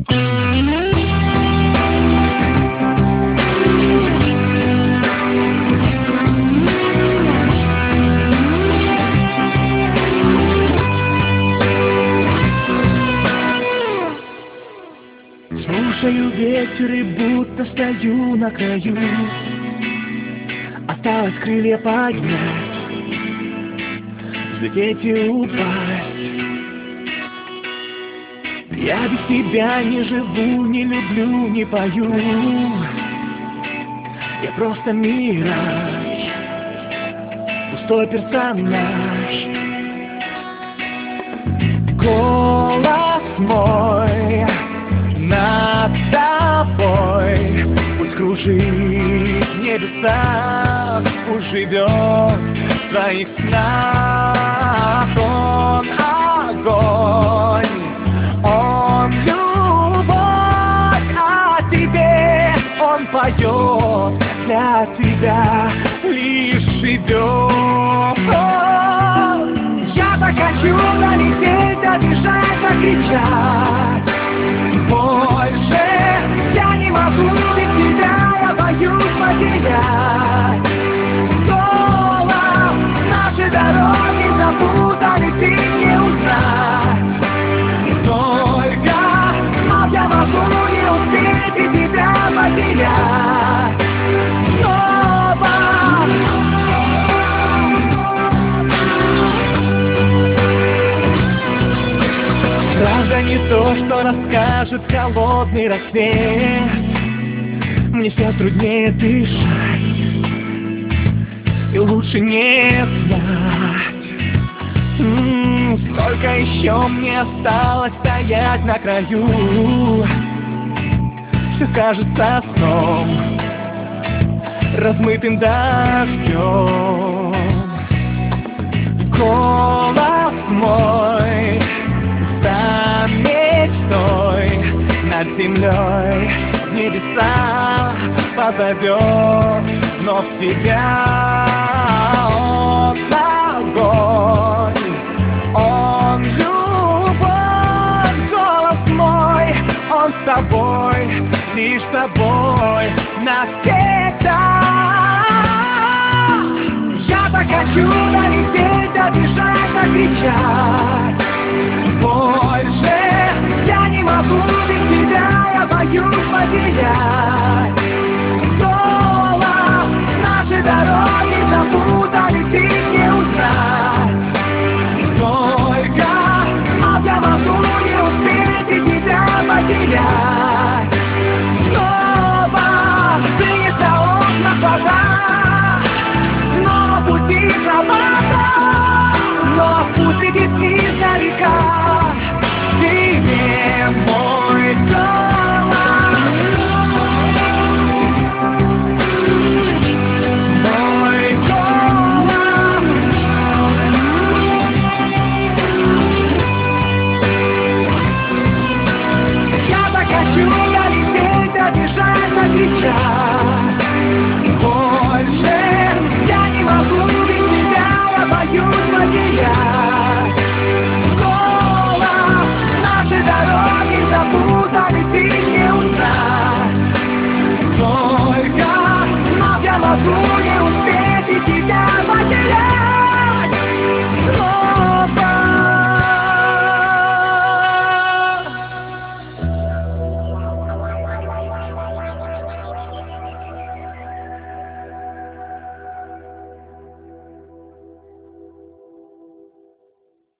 Слушаю ветер и будто стою на краю. Осталось крылья поднять, взлететь и упасть. Я без тебя не живу, не люблю, не пою. Я просто мираж, пустой персонаж. Голос мой над тобой, пусть кружит в небесах, пусть живет в твоих снах. Он огонь, он любовь, о тебе он поет, для тебя лишь живет. Я так хочу долететь, добежать, закричать. Больше я не могу без тебя, я боюсь потерять. Голос, наши дороги запутаны, ты не узнать. Только знов я могу не успеть и тебя потерять. Снова. Правда не то, что расскажет холодный рассвет. Мне все труднее дышать, и лучше не знать. Сколько еще мне осталось стоять на краю. Все кажется сном, размытым дождем. Голос мой стань мечтой над землей, в небеса позовет вновь тебя. Он огонь, он любовь, голос мой, он с тобой, лишь с тобой навсегда. Я так хочу долететь, добежать, закричать. Больше я не могу без тебя, я боюсь потерять. Голос, наши дороги запутаны, ты не узнать. Только знов я могу не успеть и тебя потерять. Снова синие за окна глаза, снова пути провода, но путь летит издалека. Ты не мой голос, мой голос. Я так хочу долететь, добежать, закричать. Больше я не могу без тебя, я боюсь потерять. Голос, наши дороги запутаны, ты